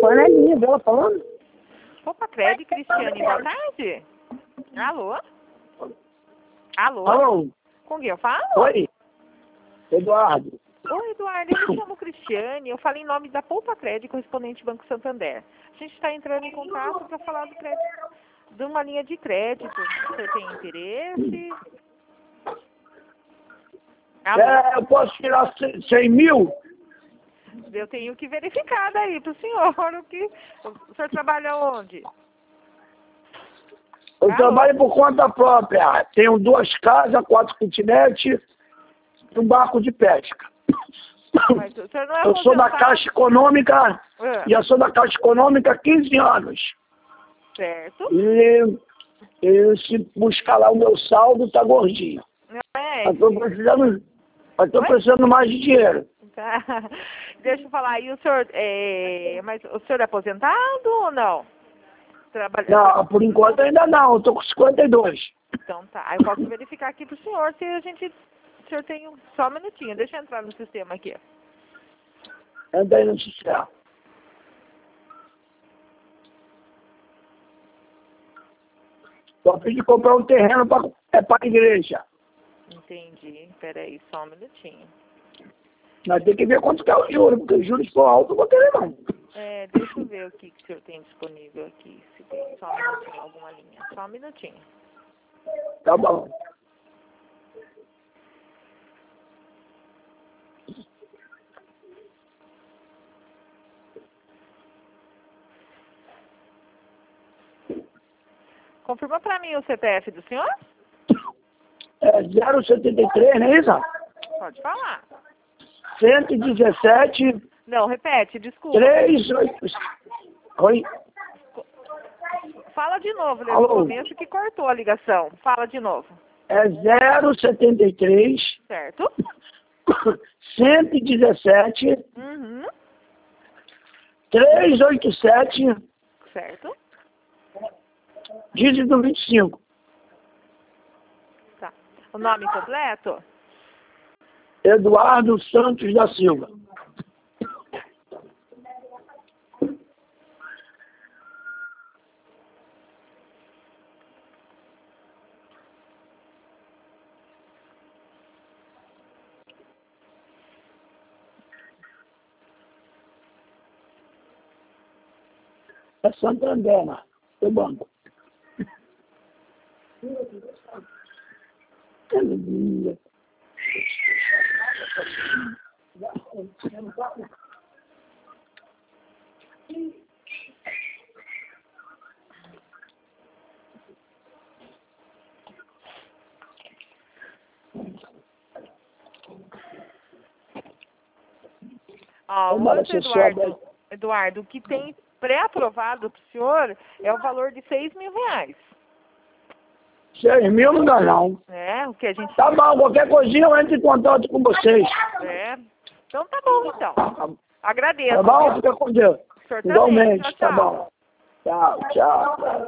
telefone é linha dela falando. Opa, Crédito, Cristiane, boa tarde. Alô? Alô? Alô? Com quem eu falo? Oi? Eduardo. Oi, Eduardo, eu me chamo Cristiane, eu falo em nome da Poupa Crédito, correspondente Banco Santander. A gente está entrando em contato para falar do crédito, de uma linha de crédito. Você tem interesse? Alô? Eu posso tirar 100 mil? Eu tenho que verificar daí para o senhor. O senhor trabalha onde? Eu Alô? trabalho por conta própria. Tenho 2 casas, 4 kitnets e um barco de pesca. Mas o senhor não é Eu sou da aposentado? Caixa Econômica, Ah. e eu sou da Caixa Econômica há 15 anos. Certo. E se buscar lá o meu saldo, tá gordinho. É, Mas tô precisando mais de dinheiro. tá. Deixa eu falar, e o senhor, mas o senhor é aposentado ou não? Não, por enquanto ainda não, eu tô com 52. Então tá, aí eu posso verificar aqui pro senhor se o senhor tem só um minutinho, deixa eu entrar no sistema aqui. Entra aí no sistema. Só fiz de comprar um terreno para a igreja. Entendi, peraí, só um minutinho. Mas tem que ver quanto que é o juro, porque os juros for alto, eu vou querer não. Deixa eu ver o que o senhor tem disponível aqui, se tem só um minutinho, alguma linha. Só um minutinho. Tá bom. Confirma pra mim o CPF do senhor? É 073, não é isso? Pode falar. 117, Não, repete, desculpa. 38... Oi? Fala de novo, desde o Alô? começo que cortou a ligação. Fala de novo. É 073, Certo? 117, Uhum. 387, Certo? dígito 25. Tá. O nome completo? Eduardo Santos da Silva. É Santander, né? Do banco. Ó, o outro Eduardo, o que tem pré-aprovado para o senhor é o valor de R$6.000. 6 mil não dá não. O que a gente... Tá bom, qualquer coisinha eu entro em contato com vocês. Então tá bom, então. Agradeço. Tá bom? Fica com Deus. O senhor também. Igualmente, Tchau, tá tchau. bom. Tchau, tchau.